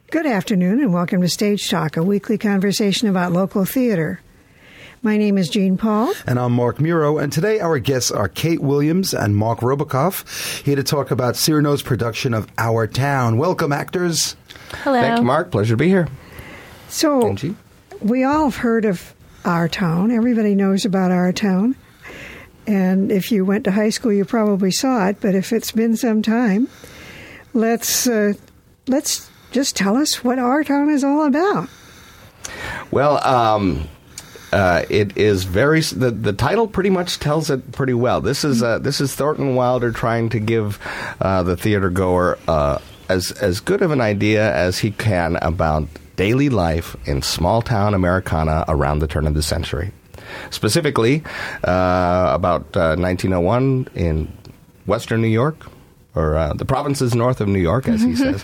Good afternoon and welcome to Stage Talk, a weekly conversation about local theater. My name is Jean Paul. And I'm Mark Muro. And today our guests are Kate Williams and Mark Robakoff, here to talk about Cyrano's production of Our Town. Welcome, actors. Hello. Thank you, Mark. Pleasure to be here. So, Angie? We all have heard of Our Town. Everybody knows about Our Town. And if you went to high school, you probably saw it. But if it's been some time, let's just tell us what Our Town is all about. Well, it is very. The title pretty much tells it pretty well. This is Thornton Wilder trying to give the theater goer as good of an idea as he can about daily life in small town Americana around the turn of the century. Specifically, about 1901 in Western New York, or the provinces north of New York, as he says.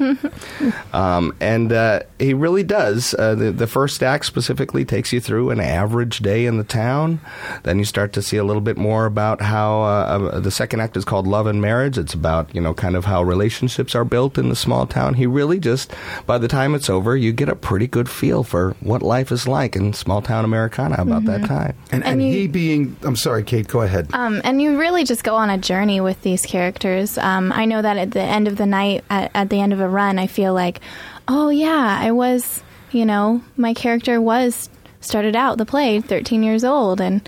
And he really does. The first act specifically takes you through an average day in the town. Then you start to see a little bit more about how the second act is called Love and Marriage. It's about, kind of how relationships are built in the small town. He really just, by the time it's over, you get a pretty good feel for what life is like in small town Americana about that time. And he being, I'm sorry, Kate, go ahead. And you really just go on a journey with these characters. I know that at the end of the night, at the end of a run, I feel like, oh yeah, I was, my character started out the play 13 years old, and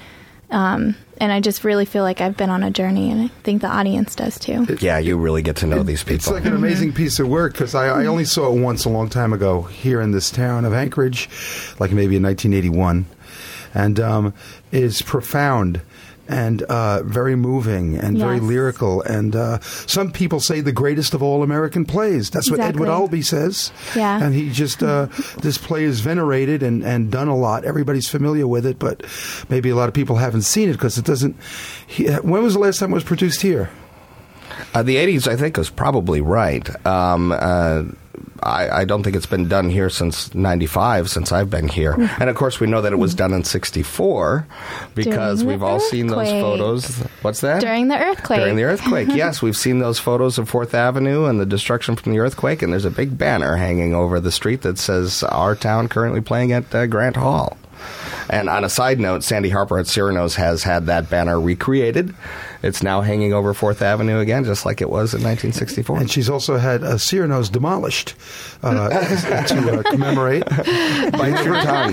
I just really feel like I've been on a journey, and I think the audience does too. Yeah, you really get to know these people. It's like an amazing piece of work, because I only saw it once a long time ago here in this town of Anchorage, like maybe in 1981, and is profound and very moving and very lyrical. And some people say the greatest of all American plays. That's what Edward Albee says. Yeah. And he just, this play is venerated and done a lot. Everybody's familiar with it, but maybe a lot of people haven't seen it because it doesn't... when was the last time it was produced here? The 80s, I think, is probably right. I don't think it's been done here since 95, since I've been here. And, of course, we know that it was done in 64 because we've all seen those photos. What's that? During the earthquake. During the earthquake, yes. We've seen those photos of 4th Avenue and the destruction from the earthquake, and there's a big banner hanging over the street that says, Our Town currently playing at Grant Hall. And on a side note, Sandy Harper at Cyrano's has had that banner recreated. It's now hanging over 4th Avenue again, just like it was in 1964. And she's also had Cyrano's demolished to commemorate. Bite your tongue.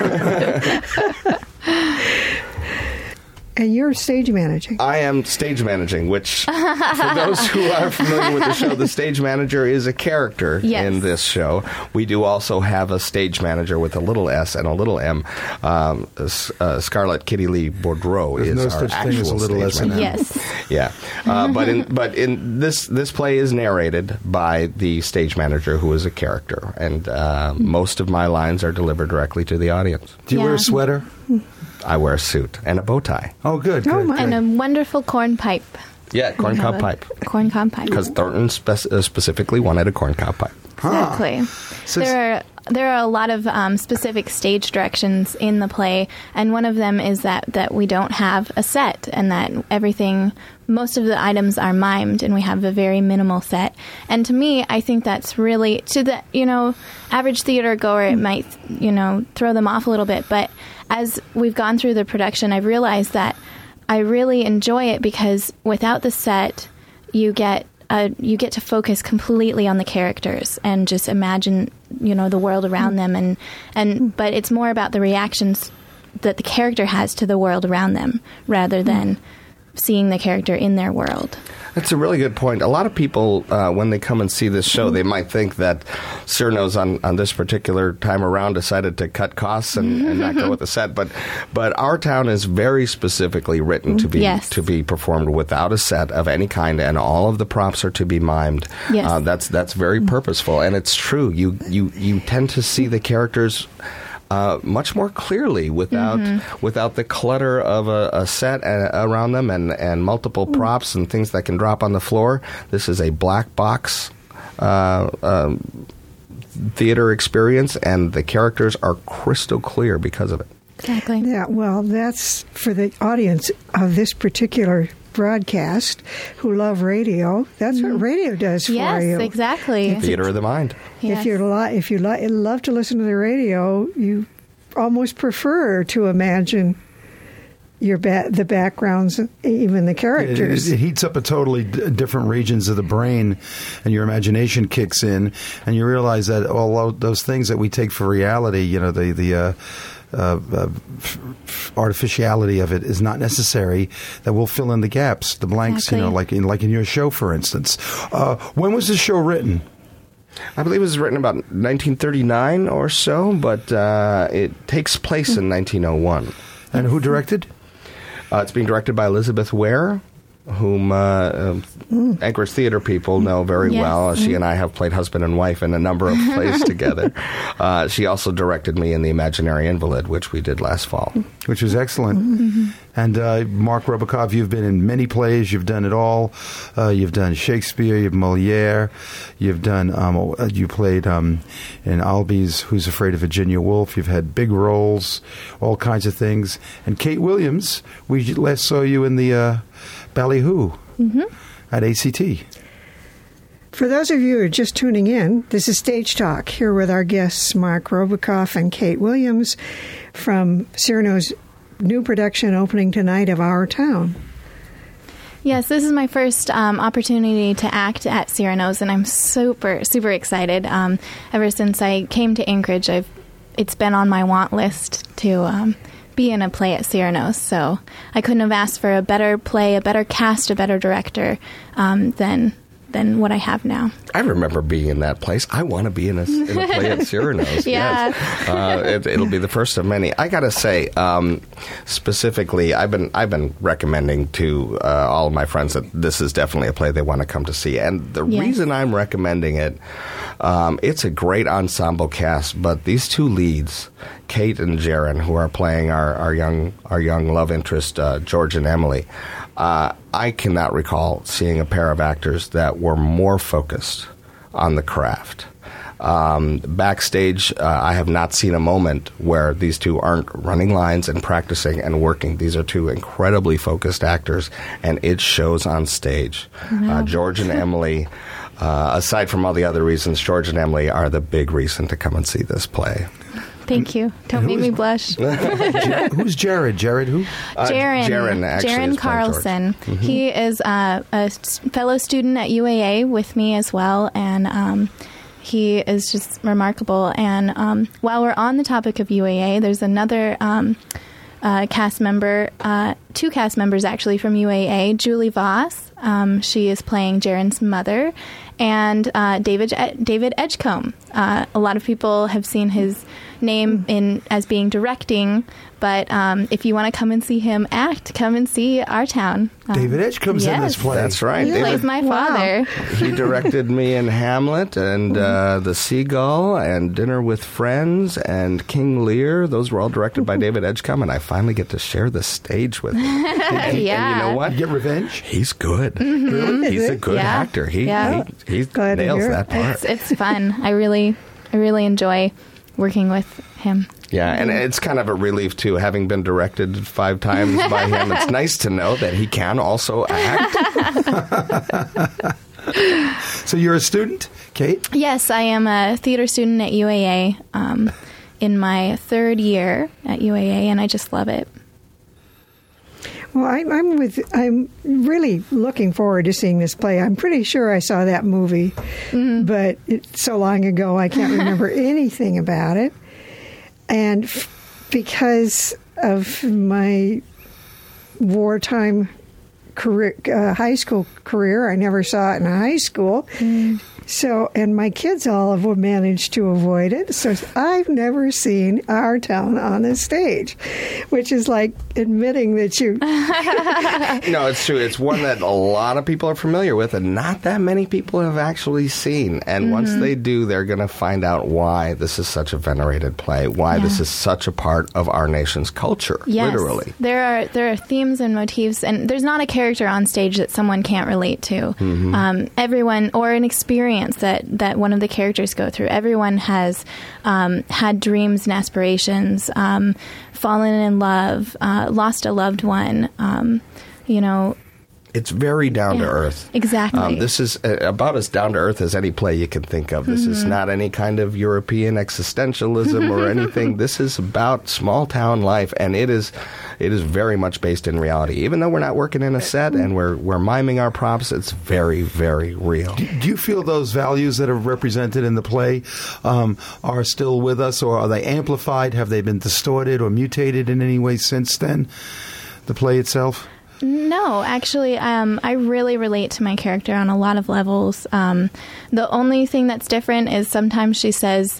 And you're stage managing. I am stage managing, which, for those who are familiar with the show, the stage manager is a character in this show. We do also have a stage manager with a little S and a little M. Scarlett Kitty Lee Boudreau is no our such actual thing as a little S and M. Yes. Yeah. But in this play is narrated by the stage manager, who is a character. And most of my lines are delivered directly to the audience. Do you wear a sweater? I wear a suit and a bow tie. Oh, good. And a wonderful corn pipe. Yeah, corncob pipe. Corncob pipe. Because Thornton specifically wanted a corncob pipe. Exactly. There are a lot of specific stage directions in the play, and one of them is that we don't have a set, and that most of the items are mimed, and we have a very minimal set. And to me, I think that's really, to the average theater goer, it might throw them off a little bit, but as we've gone through the production, I've realized that I really enjoy it because without the set, you get to focus completely on the characters and just imagine, the world around them, but it's more about the reactions that the character has to the world around them rather than seeing the character in their world. That's a really good point. A lot of people, when they come and see this show, they might think that Cyrano's on this particular time around decided to cut costs and not go with the set. But Our Town is very specifically written to be performed without a set of any kind, and all of the props are to be mimed. Yes. That's very purposeful, and it's true. You tend to see the characters much more clearly without the clutter of a set around them and multiple props and things that can drop on the floor. This is a black box theater experience, and the characters are crystal clear because of it. Exactly. Yeah, well, that's for the audience of this particular broadcast, who love radio. That's what radio does for you. Yes, exactly. Theater of the mind. If you love to listen to the radio, you almost prefer to imagine the backgrounds, even the characters. It heats up a totally different regions of the brain, and your imagination kicks in, and you realize that all those things that we take for reality, the artificiality of it is not necessary. That will fill in the gaps, the blanks. Exactly. like in your show, for instance. When was the show written? I believe it was written about 1939 or so, but it takes place in 1901. And who directed? It's being directed by Elizabeth Ware, whom Anchorage theater people know very well. She and I have played husband and wife in a number of plays together. She also directed me in The Imaginary Invalid, which we did last fall. Which was excellent. Mm-hmm. And Mark Robokov, you've been in many plays. You've done it all. You've done Shakespeare. You've Moliere. You've done. You played in Albies Who's Afraid of Virginia Woolf. You've had big roles, all kinds of things. And Kate Williams, we last saw you in the Ballyhoo at ACT. For those of you who are just tuning in, this is Stage Talk, here with our guests Mark Robokov and Kate Williams from Cyrano's new production opening tonight of Our Town. Yes, this is my first opportunity to act at Cyrano's, and I'm super, super excited. Ever since I came to Anchorage, it's been on my want list to be in a play at Cyrano's, so I couldn't have asked for a better play, a better cast, a better director than what I have now. I remember being in that place. I want to be in a play at Cyrano's. Yeah. Yes. It'll be the first of many. I got to say, specifically, I've been recommending to all of my friends that this is definitely a play they want to come to see. And the reason I'm recommending it, it's a great ensemble cast, but these two leads, Kate and Jaron, who are playing our young love interest, George and Emily, I cannot recall seeing a pair of actors that were more focused on the craft. Backstage, I have not seen a moment where these two aren't running lines and practicing and working. These are two incredibly focused actors, and it shows on stage. George and Emily, aside from all the other reasons, George and Emily are the big reason to come and see this play. Thank you. Don't make me blush. Who's Jared? Jared who? Jaron Carlson. Mm-hmm. He is a fellow student at UAA with me as well, and he is just remarkable. And while we're on the topic of UAA, there's another cast member, two cast members actually from UAA, Julie Voss. She is playing Jaron's mother, and David Edgecombe. A lot of people have seen his name as being directing, but if you want to come and see him act, come and see Our Town. David Edgecombe's in this play. That's right. He plays my father. He directed me in Hamlet and The Seagull and Dinner with Friends and King Lear. Those were all directed by David Edgecombe, and I finally get to share the stage with him. And you know what? You get revenge? He's good. Really? He's a good actor. He nails that part. It's fun. I really enjoy working with him. Yeah, and it's kind of a relief, too, having been directed 5 times by him. It's nice to know that he can also act. So you're a student, Kate? Yes, I am a theater student at UAA in my 3rd year at UAA, and I just love it. Well, I'm really looking forward to seeing this play. I'm pretty sure I saw that movie, but it's so long ago I can't remember anything about it. And because of my wartime career, high school career, I never saw it in high school. So, and my kids all have managed to avoid it. So I've never seen Our Town on a stage, which is like admitting that you... No, it's true. It's one that a lot of people are familiar with, and not that many people have actually seen. And once they do, they're going to find out why this is such a venerated play, why this is such a part of our nation's culture, literally. There are themes and motifs, and there's not a character on stage that someone can't relate to. Everyone, or an experience that one of the characters go through. Everyone has had dreams and aspirations, fallen in love, lost a loved one, It's very down to earth. Exactly. This is about as down to earth as any play you can think of. This is not any kind of European existentialism or anything. This is about small town life, and it is very much based in reality. Even though we're not working in a set and we're miming our props, it's very, very real. Do you feel those values that are represented in the play are still with us, or are they amplified? Have they been distorted or mutated in any way since then, the play itself? No, actually, I really relate to my character on a lot of levels. The only thing that's different is sometimes she says,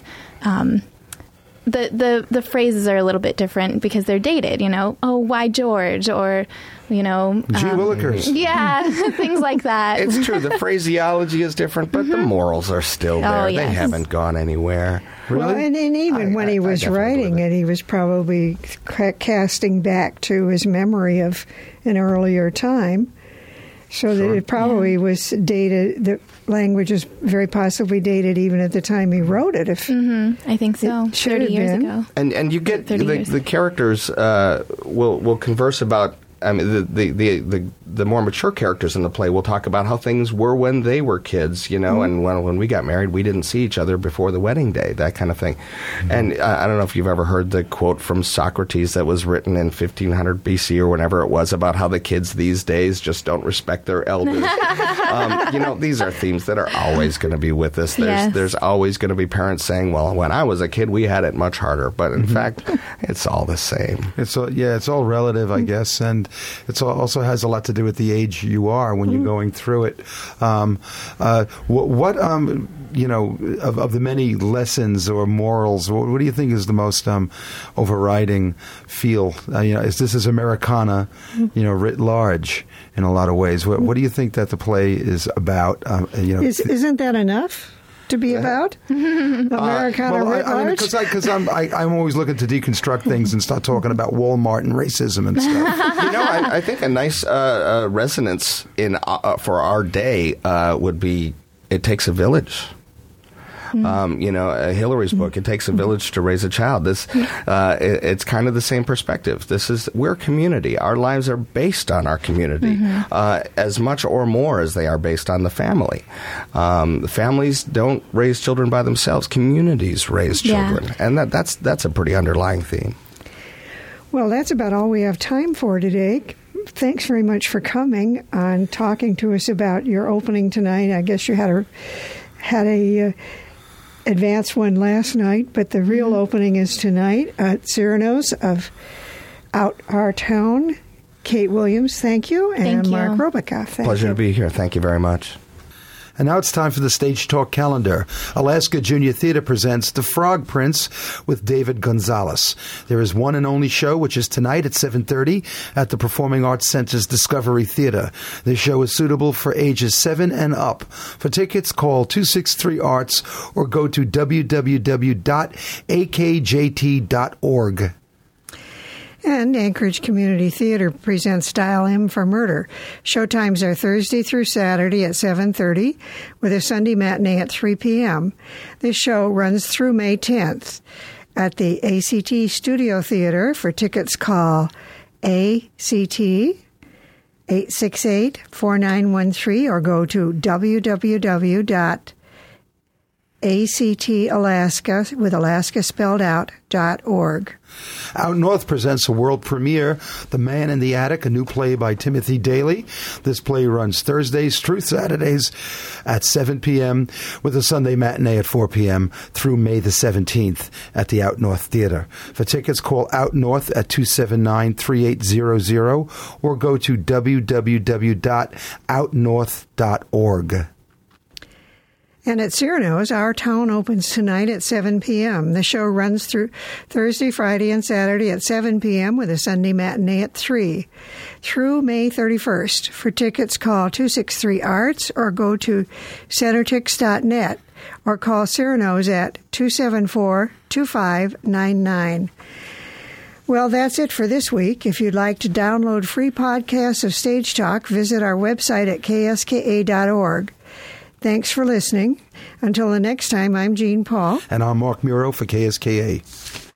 the phrases are a little bit different because they're dated, oh, why George? Or, Gee Willikers. Yeah, things like that. It's true. The phraseology is different, but the morals are still there. Oh, yes. They haven't gone anywhere. Really? Well, and even when he was writing it, he was probably casting back to his memory of an earlier time, so that it probably was dated. The language is very possibly dated even at the time he wrote it. If I think so, 30 years ago. And you get the characters will converse about. I mean, the more mature characters in the play will talk about how things were when they were kids, and when we got married, we didn't see each other before the wedding day, that kind of thing. And I don't know if you've ever heard the quote from Socrates that was written in 1500 BC or whenever it was about how the kids these days just don't respect their elders. These are themes that are always going to be with us. There's always going to be parents saying, well, when I was a kid, we had it much harder. But in fact, it's all the same. It's all relative, I guess, and it also has a lot to do with the age you are when you're going through it. Of the many lessons or morals, what do you think is the most overriding feel? Is this is Americana, writ large in a lot of ways? What do you think that the play is about? Isn't that enough to be about? Americana writ large? Because I'm always looking to deconstruct things and start talking about Walmart and racism and stuff. I think a nice resonance for our day would be It Takes a Village. Hillary's book, It Takes a Village to Raise a Child. It's kind of the same perspective. We're a community. Our lives are based on our community, as much or more as they are based on the family. The families don't raise children by themselves. Communities raise children. And that's a pretty underlying theme. Well, that's about all we have time for today. Thanks very much for coming and talking to us about your opening tonight. I guess you had a advanced one last night, but the real opening is tonight at Cyrano's of Out Our Town. Kate Williams, thank you, and Mark Robicoff, thank you. Pleasure to be here. Thank you very much. And now it's time for the Stage Talk calendar. Alaska Junior Theater presents The Frog Prince with David Gonzalez. There is one and only show, which is tonight at 7:30 at the Performing Arts Center's Discovery Theater. This show is suitable for ages 7 and up. For tickets, call 263-ARTS or go to www.akjt.org. And Anchorage Community Theater presents Dial M for Murder. Showtimes are Thursday through Saturday at 7:30, with a Sunday matinee at 3 p.m. This show runs through May 10th at the ACT Studio Theater. For tickets, call ACT 868-4913 or go to www.actalaska, with Alaska spelled out, .org. Out North presents a world premiere, The Man in the Attic, a new play by Timothy Daly. This play runs Thursdays through Saturdays at 7 p.m. with a Sunday matinee at 4 p.m. through May the 17th at the Out North Theater. For tickets, call Out North at 279-3800 or go to www.outnorth.org. And at Cyrano's, Our Town opens tonight at 7 p.m. The show runs through Thursday, Friday, and Saturday at 7 p.m. with a Sunday matinee at 3 through May 31st. For tickets, call 263-ARTS or go to centertix.net or call Cyrano's at 274-2599. Well, that's it for this week. If you'd like to download free podcasts of Stage Talk, visit our website at kska.org. Thanks for listening. Until the next time, I'm Jean Paul. And I'm Mark Muro for KSKA.